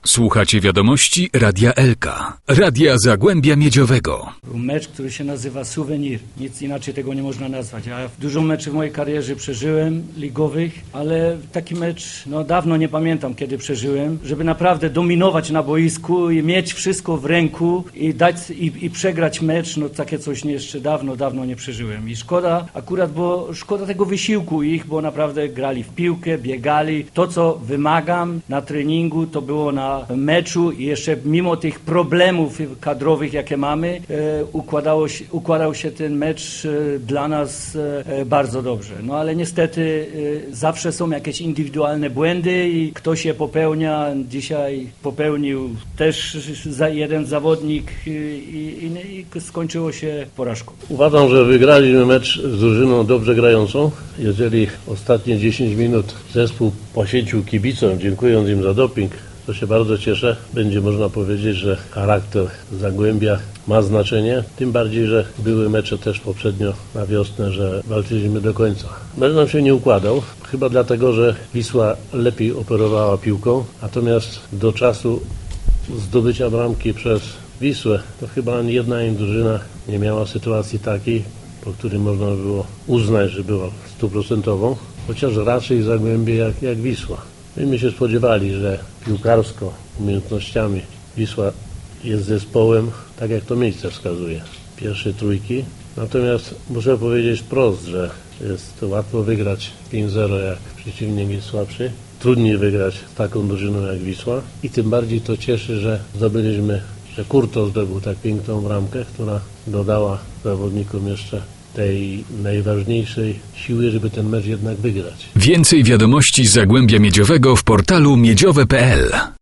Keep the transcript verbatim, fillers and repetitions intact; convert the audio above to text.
Słuchacie wiadomości Radia Elka, Radia Zagłębia Miedziowego. Był mecz, który się nazywa Suwenir. Nic inaczej tego nie można nazwać. Ja dużo meczy w mojej karierze przeżyłem, ligowych, ale taki mecz, no dawno nie pamiętam, kiedy przeżyłem, żeby naprawdę dominować na boisku i mieć wszystko w ręku i dać i, i przegrać mecz, no takie coś nie, jeszcze dawno, dawno nie przeżyłem. I szkoda akurat, bo szkoda tego wysiłku ich, bo naprawdę grali w piłkę, biegali. To, co wymagam na treningu, to było na meczu i jeszcze mimo tych problemów kadrowych, jakie mamy, e, układało się, układał się ten mecz e, dla nas e, bardzo dobrze. No ale niestety e, zawsze są jakieś indywidualne błędy i ktoś je popełnia. Dzisiaj popełnił też za jeden zawodnik i, i, i skończyło się porażką. Uważam, że wygraliśmy mecz z drużyną dobrze grającą. Jeżeli ostatnie dziesięć minut zespół poświęcił kibicom, dziękując im za doping, to się bardzo cieszę. Będzie można powiedzieć, że charakter Zagłębia ma znaczenie. Tym bardziej, że były mecze też poprzednio na wiosnę, że walczyliśmy do końca. Mecz nam się nie układał. Chyba dlatego, że Wisła lepiej operowała piłką. Natomiast do czasu zdobycia bramki przez Wisłę, to chyba ani jedna ani drużyna nie miała sytuacji takiej, po której można było uznać, że była stuprocentową. Chociaż raczej Zagłębie jak, jak Wisła. Myśmy się spodziewali, że piłkarsko, umiejętnościami Wisła jest zespołem, tak jak to miejsce wskazuje, pierwszej trójki. Natomiast muszę powiedzieć wprost, że jest to łatwo wygrać pięć zero, jak przeciwnik jest słabszy. Trudniej wygrać z taką drużyną jak Wisła. I tym bardziej to cieszy, że zdobyliśmy, że Kurto zdobył tak piękną bramkę, która dodała zawodnikom jeszcze tej najważniejszej siły, żeby ten mecz jednak wygrać. Więcej wiadomości z Zagłębia Miedziowego w portalu miedziowe kropka p l.